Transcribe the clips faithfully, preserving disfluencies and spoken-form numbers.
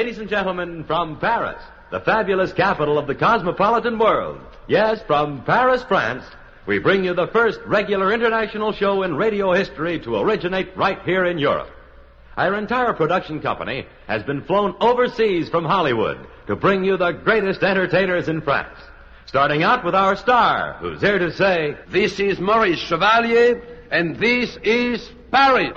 Ladies and gentlemen, from Paris, the fabulous capital of the cosmopolitan world. Yes, from Paris, France, we bring you the first regular international show in radio history to originate right here in Europe. Our entire production company has been flown overseas from Hollywood to bring you the greatest entertainers in France. Starting out with our star, who's here to say, "This is Maurice Chevalier, and this is Paris."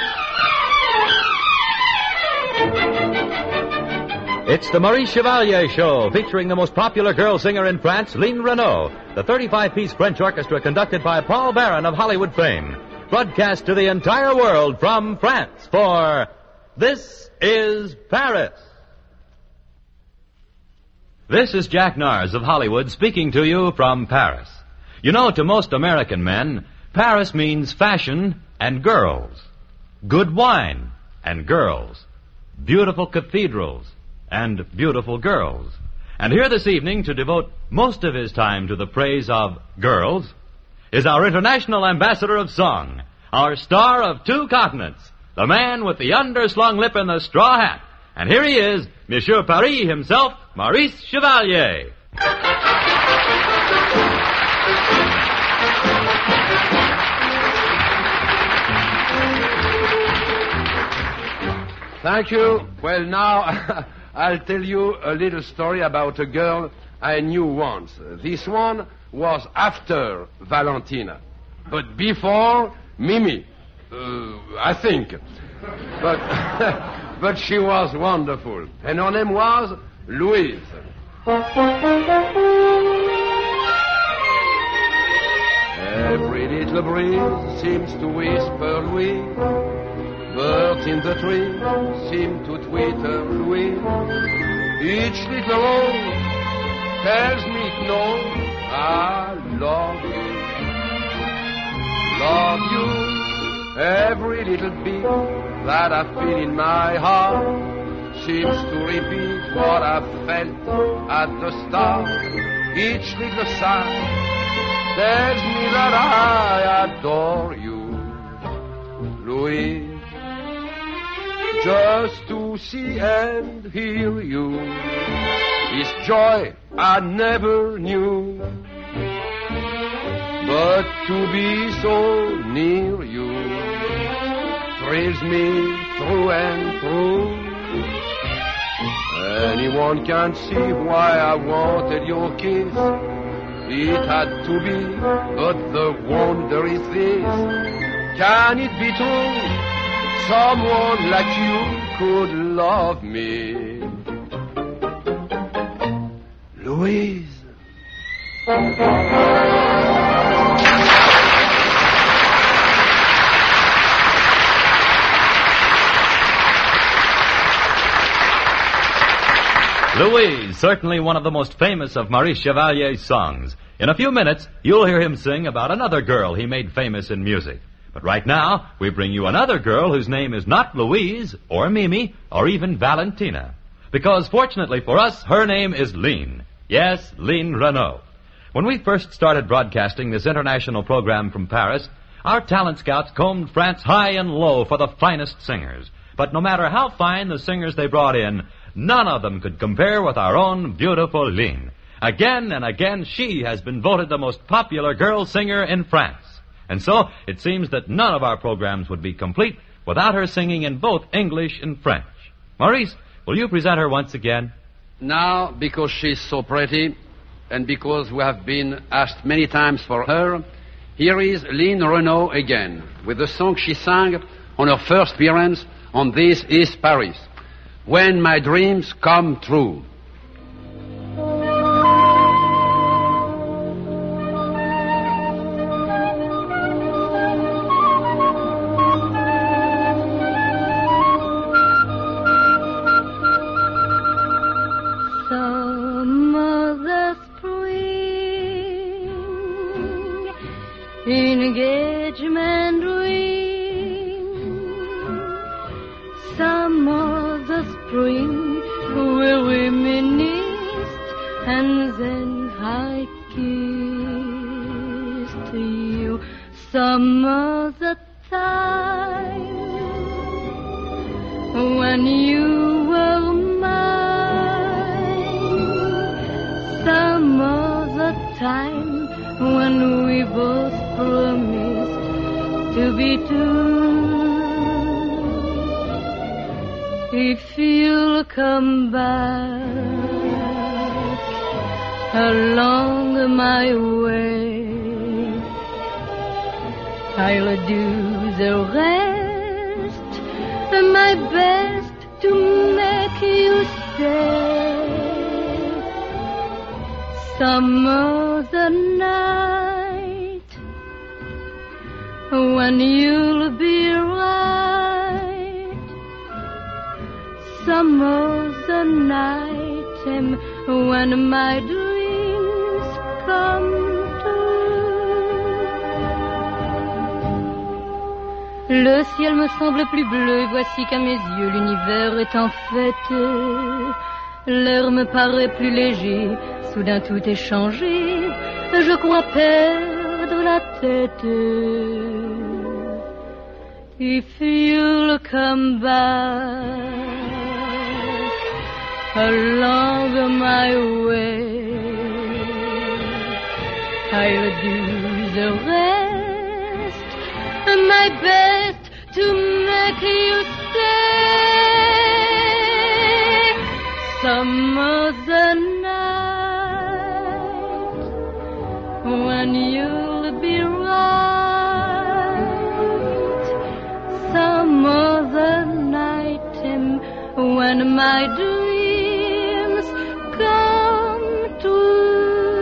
It's the Maurice Chevalier Show, featuring the most popular girl singer in France, Line Renaud, the thirty-five piece French orchestra conducted by Paul Baron of Hollywood fame. Broadcast to the entire world from France for This is Paris. This is Jack Nars of Hollywood speaking to you from Paris. You know, to most American men, Paris means fashion and girls, good wine and girls, beautiful cathedrals and beautiful girls. And here this evening, to devote most of his time to the praise of girls, is our international ambassador of song, our star of two continents, the man with the underslung lip and the straw hat. And here he is, Monsieur Paris himself, Maurice Chevalier. Thank you. Well, now, I'll tell you a little story about a girl I knew once. This one was after Valentina, but before Mimi, uh, I think. But, but she was wonderful, and her name was Louise. Every little breeze seems to whisper Louise. Birds in the trees seem to twitter Louise. Each little rose tells me no, I love you, love you. Every little beat that I feel in my heart seems to repeat what I felt at the start. Each little sigh tells me that I adore you, Louise. Just to see and hear you is joy I never knew. But to be so near you thrills me through and through. Anyone can see why I wanted your kiss. It had to be, but the wonder is this: can it be true? Someone like you could love me, Louise. Louise, certainly one of the most famous of Maurice Chevalier's songs. In a few minutes, you'll hear him sing about another girl he made famous in music. But right now, we bring you another girl whose name is not Louise, or Mimi, or even Valentina. Because, fortunately for us, her name is Line. Yes, Line Renaud. When we first started broadcasting this international program from Paris, our talent scouts combed France high and low for the finest singers. But no matter how fine the singers they brought in, none of them could compare with our own beautiful Line. Again and again, she has been voted the most popular girl singer in France. And so, it seems that none of our programs would be complete without her singing in both English and French. Maurice, will you present her once again? Now, because she's so pretty, and because we have been asked many times for her, here is Line Renaud again, with the song she sang on her first appearance on This is Paris, When My Dreams Come True. Engagement ring, some of the spring will reminisce, and then I kissed you some of the time when you were mine. one we both promised to be two. If you'll come back along my way, I'll do the rest, my best to make you stay. Some other night, when you'll be right, some other night, and when my dreams come true. Le ciel me semble plus bleu, voici qu'à mes yeux l'univers est en fête. L'air me paraît plus léger, soudain tout est changé, je crois perdre la tête. If you'll come back along my way, I'll do the rest, my best to make you stay. Some other night, when you'll be right, some other night, and when my dreams come true.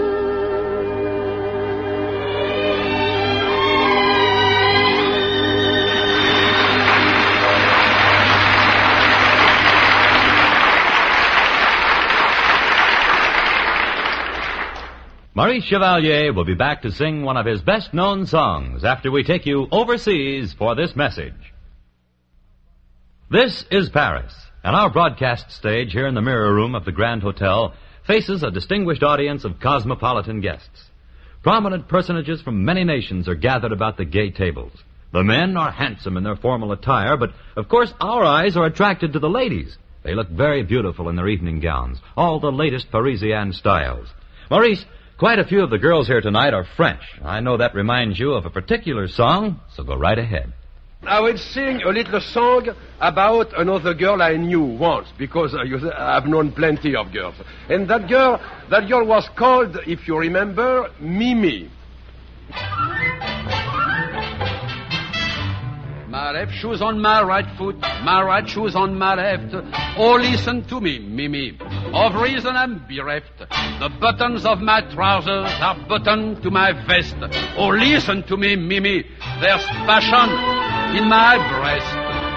Maurice Chevalier will be back to sing one of his best-known songs after we take you overseas for this message. This is Paris, and our broadcast stage here in the Mirror Room of the Grand Hotel faces a distinguished audience of cosmopolitan guests. Prominent personages from many nations are gathered about the gay tables. The men are handsome in their formal attire, but of course our eyes are attracted to the ladies. They look very beautiful in their evening gowns, all the latest Parisian styles. Maurice, quite a few of the girls here tonight are French. I know that reminds you of a particular song, so go right ahead. I will sing a little song about another girl I knew once, because uh, you, I've known plenty of girls. And that girl, that girl was called, if you remember, Mimi. My left shoe's on my right foot, my right shoe's on my left. Oh, listen to me, Mimi. Of reason I'm bereft. The buttons of my trousers are buttoned to my vest. Oh, listen to me, Mimi. There's passion in my breast.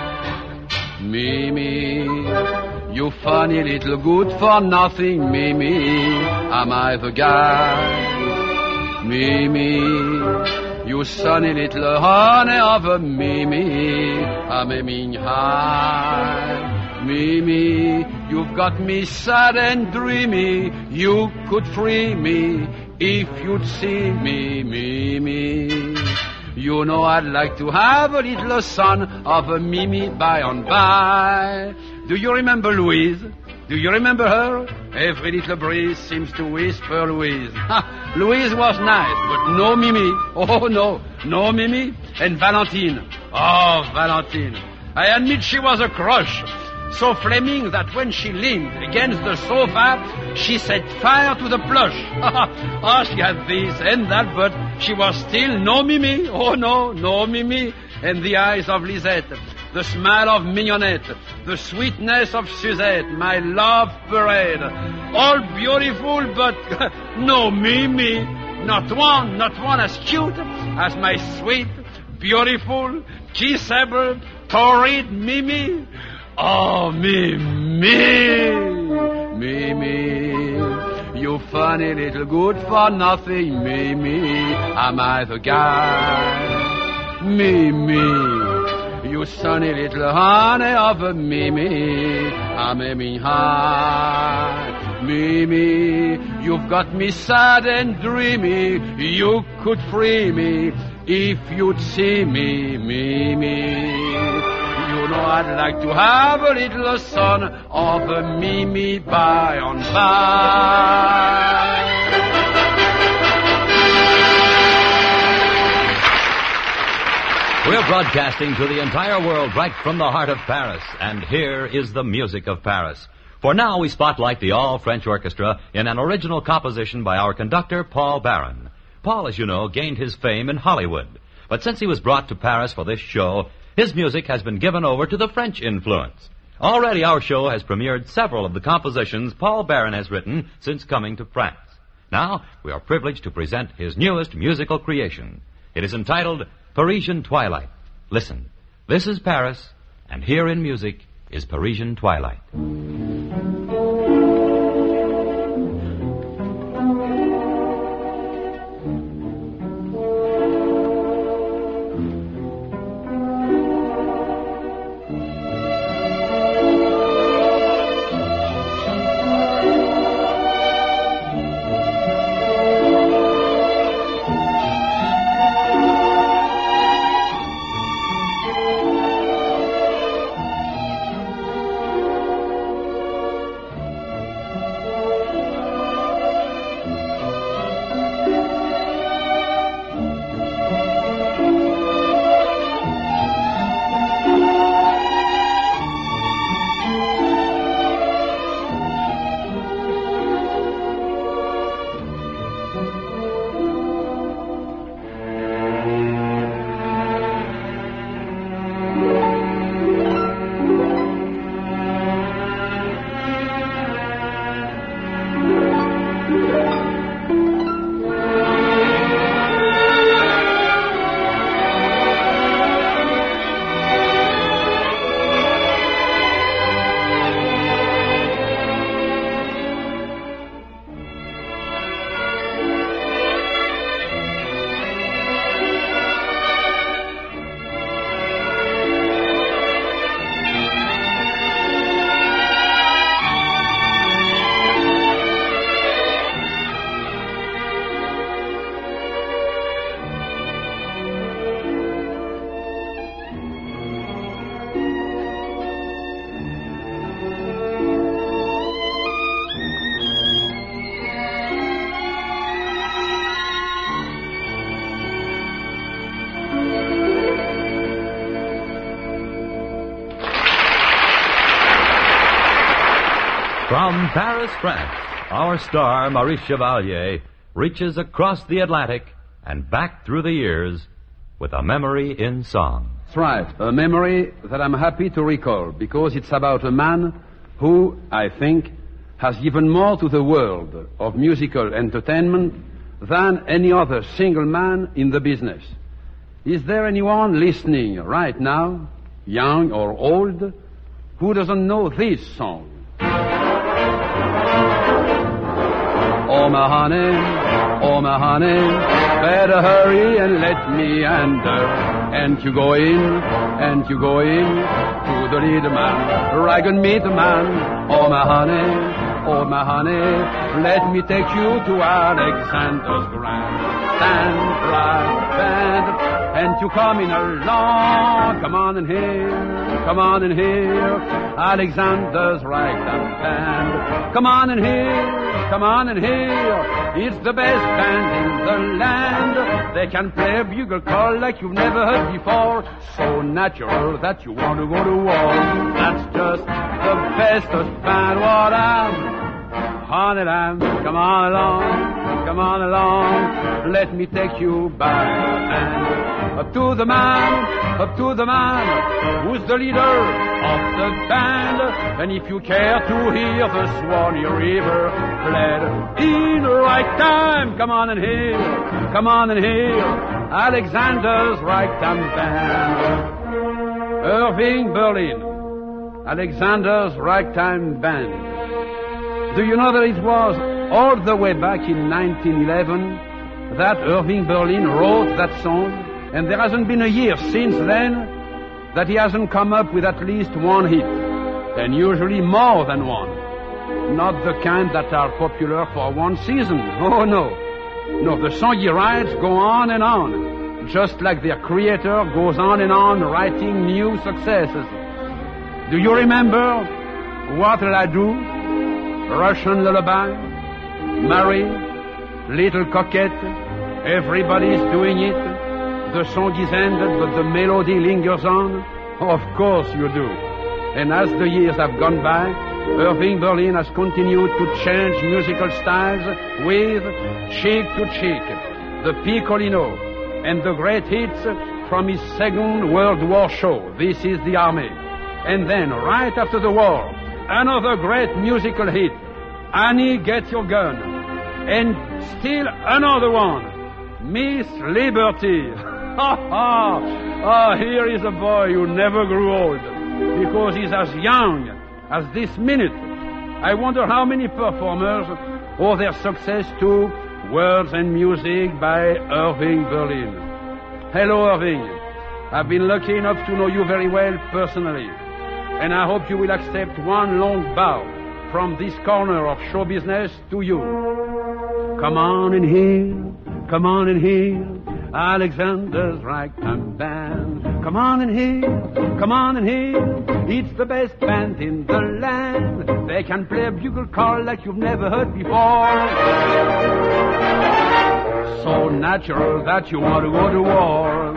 Mimi, you funny little good for nothing, Mimi. Am I the guy? Mimi, you sunny little honey of a Mimi, I'm aiming high. Mimi, you've got me sad and dreamy. You could free me if you'd see me, Mimi. You know I'd like to have a little son of a Mimi by and by. Do you remember Louise? Do you remember her? Every little breeze seems to whisper Louise. Ha! Louise was nice, but no Mimi. Oh, no. No Mimi. And Valentine. Oh, Valentine. I admit she was a crush. So flaming that when she leaned against the sofa, she set fire to the plush. Oh, she had this and that, but she was still no Mimi. Oh, no, no Mimi. And the eyes of Lisette, the smile of Mignonette, the sweetness of Suzette, my love parade. All beautiful, but no Mimi. Not one, not one as cute as my sweet, beautiful, kissable, torrid Mimi. Oh, Mimi, Mimi, you funny little good for nothing, Mimi. Am I the guy? Mimi, you sunny little honey of a Mimi. I'm aiming high. Mimi, you've got me sad and dreamy. You could free me if you'd see me, Mimi. You know I'd like to have a little son of a Mimi by and by. We're broadcasting to the entire world right from the heart of Paris, and here is the music of Paris. For now, we spotlight the all-French orchestra in an original composition by our conductor, Paul Baron. Paul, as you know, gained his fame in Hollywood. But since he was brought to Paris for this show, his music has been given over to the French influence. Already our show has premiered several of the compositions Paul Baron has written since coming to France. Now, we are privileged to present his newest musical creation. It is entitled Parisian Twilight. Listen, this is Paris, and here in music is Parisian Twilight. From Paris, France, our star, Maurice Chevalier, reaches across the Atlantic and back through the years with a memory in song. That's right, a memory that I'm happy to recall because it's about a man who, I think, has given more to the world of musical entertainment than any other single man in the business. Is there anyone listening right now, young or old, who doesn't know this song? Oh, my honey, oh, my honey, better hurry and let me under. And you go in, and you go in to the little man, rag and meet the man. Oh, my honey, oh, my honey, let me take you to Alexander's grand stand, right band. And you come in along, come on in here, come on in here, Alexander's ragtime band. Come on in here, come on in here, it's the best band in the land. They can play a bugle call like you've never heard before, so natural that you want to go to war. That's just the bestest band what I'm. Honey lamb, come on along, come on along, let me take you by the hand. Up to the man, up to the man, who's the leader of the band. And if you care to hear the Swanee River played in right time, come on and hear, come on and hear, Alexander's ragtime band. Irving Berlin, Alexander's ragtime band. Do you know that it was all the way back in nineteen eleven that Irving Berlin wrote that song? And there hasn't been a year since then that he hasn't come up with at least one hit, and usually more than one. Not the kind that are popular for one season. Oh, no. No, the song he writes go on and on, just like their creator goes on and on writing new successes. Do you remember What'll I Do? Russian Lullaby, Marie, Little Coquette, Everybody's Doing It, The song is ended, but the melody lingers on? Of course you do. And as the years have gone by, Irving Berlin has continued to change musical styles with Cheek to Cheek, the Piccolino, and the great hits from his Second World War show, This is the Army. And then, right after the war, another great musical hit, Annie, Get Your Gun. And still another one, Miss Liberty. Ha ha! Ah, here is a boy who never grew old, because he's as young as this minute. I wonder how many performers owe their success to Words and Music by Irving Berlin. Hello, Irving. I've been lucky enough to know you very well personally, and I hope you will accept one long bow from this corner of show business to you. Come on in here, come on in here, Alexander's Ragtime Band. Come on in here, come on in here, it's the best band in the land. They can play a bugle call like you've never heard before. So natural that you want to go to war.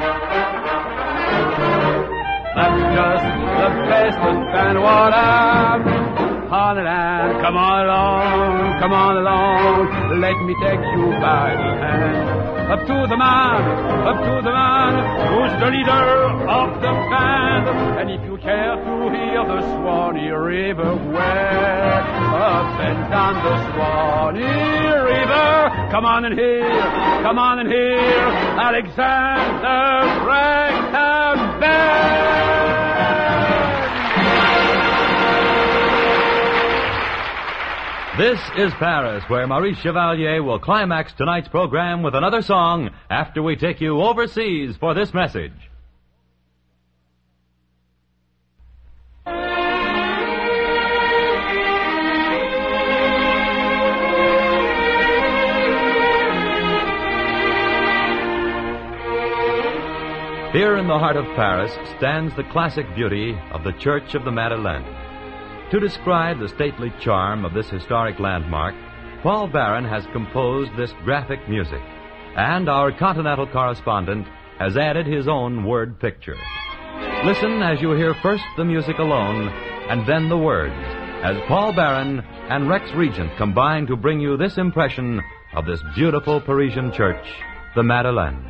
That's just the best band what I've on the land. Come on along, come on along, let me take you by the hand. Up to the man, up to the man, who's the leader of the band. And if you care to hear the Swanee River wail, up and down the Swanee River, come on in here, come on in here, Alexander's Ragtime Band. This is Paris, where Maurice Chevalier will climax tonight's program with another song after we take you overseas for this message. Here in the heart of Paris stands the classic beauty of the Church of the Madeleine. To describe the stately charm of this historic landmark, Paul Barron has composed this graphic music, and our continental correspondent has added his own word picture. Listen as you hear first the music alone, and then the words, as Paul Barron and Rex Regent combine to bring you this impression of this beautiful Parisian church, the Madeleine.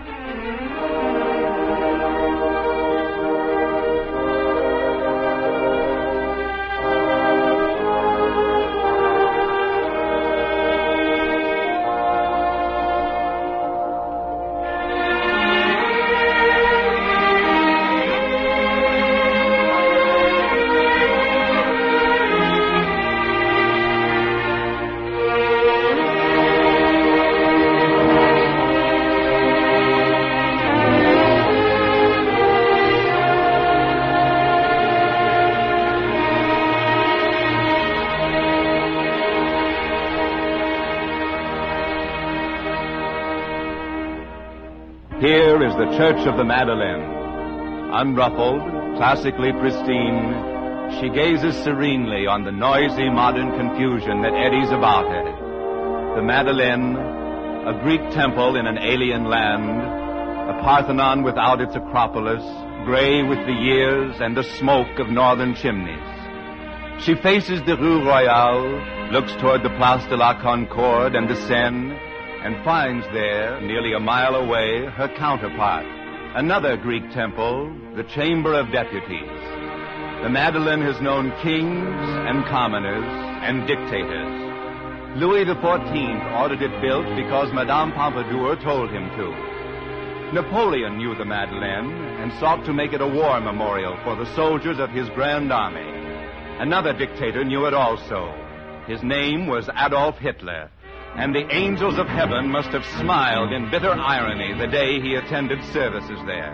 Here is the Church of the Madeleine. Unruffled, classically pristine, she gazes serenely on the noisy modern confusion that eddies about her. The Madeleine, a Greek temple in an alien land, a Parthenon without its Acropolis, gray with the years and the smoke of northern chimneys. She faces the Rue Royale, looks toward the Place de la Concorde and the Seine, and finds there, nearly a mile away, her counterpart, another Greek temple, the Chamber of Deputies. The Madeleine has known kings and commoners and dictators. Louis the fourteenth ordered it built because Madame Pompadour told him to. Napoleon knew the Madeleine and sought to make it a war memorial for the soldiers of his Grand Army. Another dictator knew it also. His name was Adolf Hitler. And the angels of heaven must have smiled in bitter irony the day he attended services there.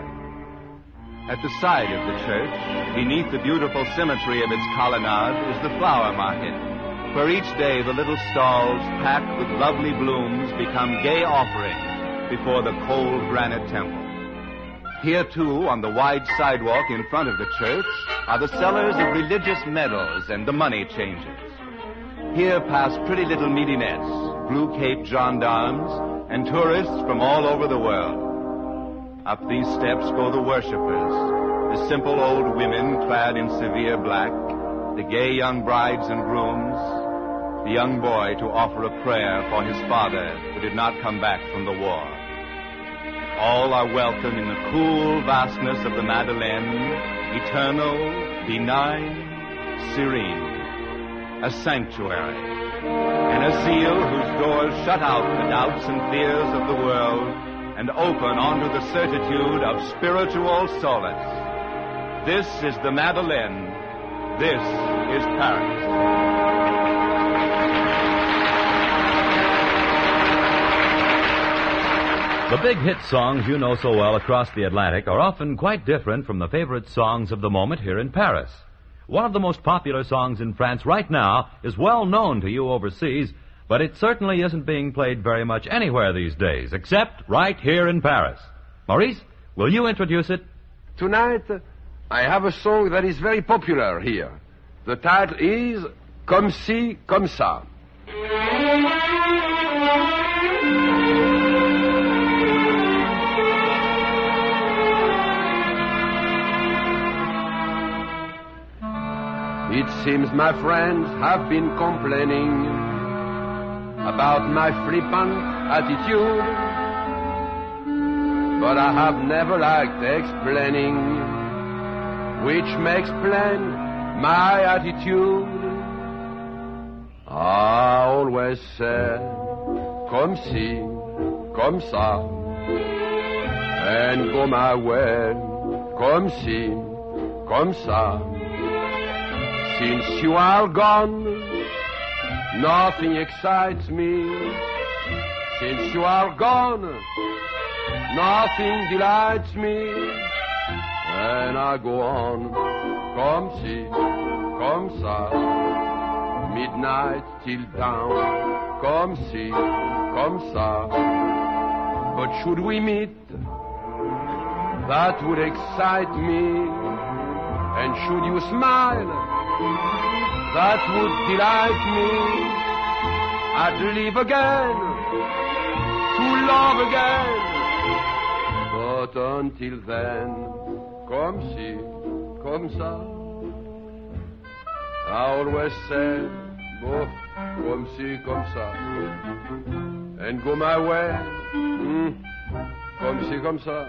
At the side of the church, beneath the beautiful symmetry of its colonnade, is the flower market, where each day the little stalls packed with lovely blooms become gay offerings before the cold granite temple. Here, too, on the wide sidewalk in front of the church, are the sellers of religious medals and the money changers. Here pass pretty little midinettes, blue-caped gendarmes, and tourists from all over the world. Up these steps go the worshippers, the simple old women clad in severe black, the gay young brides and grooms, the young boy to offer a prayer for his father who did not come back from the war. All are welcome in the cool vastness of the Madeleine, eternal, benign, serene, a sanctuary, an asile whose doors shut out the doubts and fears of the world and open onto the certitude of spiritual solace. This is the Madeleine. This is Paris. The big hit songs you know so well across the Atlantic are often quite different from the favorite songs of the moment here in Paris. One of the most popular songs in France right now is well known to you overseas, but it certainly isn't being played very much anywhere these days, except right here in Paris. Maurice, will you introduce it? Tonight, I have a song that is very popular here. The title is Comme ci, comme ça. It seems my friends have been complaining about my flippant attitude, but I have never liked explaining, which makes plain my attitude. I always said, comme ci, comme ça, and go my way, comme ci, comme ça. Since you are gone, nothing excites me. Since you are gone, nothing delights me. And I go on, comme ci, comme ça, midnight till dawn, comme ci, comme ça. But should we meet, that would excite me. And should you smile, that would delight me. I'd live again, to love again. But until then, comme ci, comme ça. I always said, oh, comme ci, comme ça. And go my way, mm, comme ci, comme ça.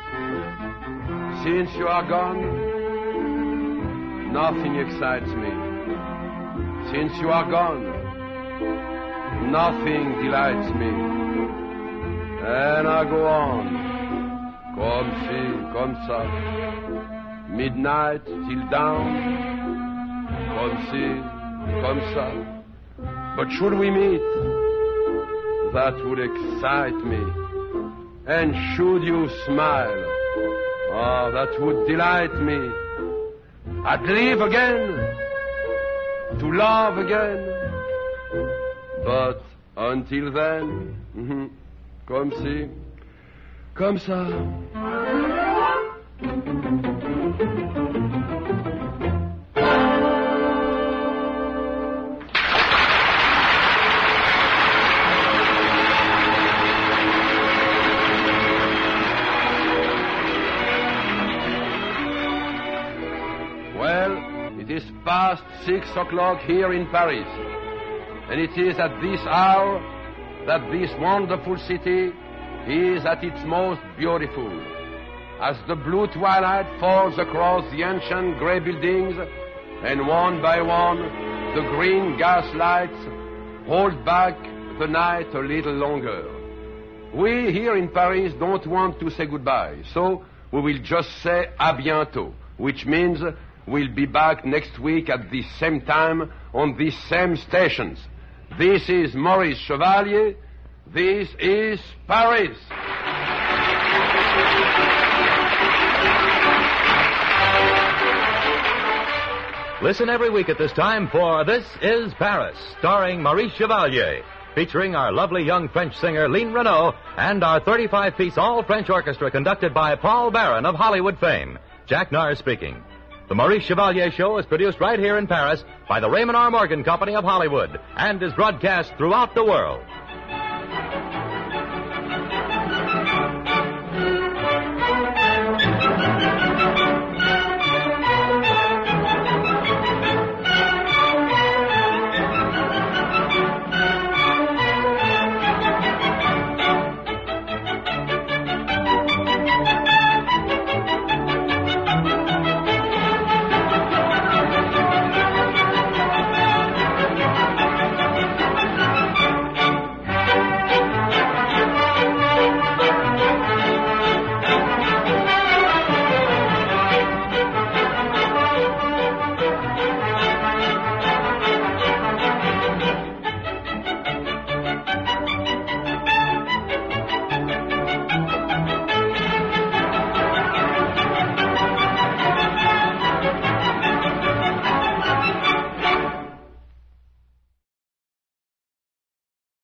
Since you are gone, nothing excites me. Since you are gone, nothing delights me. And I go on, comme ci, comme ça, midnight till dawn, comme ci, comme ça. But should we meet, that would excite me. And should you smile, oh, that would delight me. I'd live again, to love again. But until then, mm-hmm, comme ci, comme ça. It is past six o'clock here in Paris, and it is at this hour that this wonderful city is at its most beautiful. As the blue twilight falls across the ancient grey buildings, and one by one the green gas lights hold back the night a little longer. We here in Paris don't want to say goodbye, so we will just say à bientôt, which means we'll be back next week at the same time on these same stations. This is Maurice Chevalier. This is Paris. Listen every week at this time for This is Paris, starring Maurice Chevalier, featuring our lovely young French singer Line Renaud and our thirty-five piece all-French orchestra conducted by Paul Barron of Hollywood fame. Jack Nars speaking. The Maurice Chevalier Show is produced right here in Paris by the Raymond R. Morgan Company of Hollywood and is broadcast throughout the world.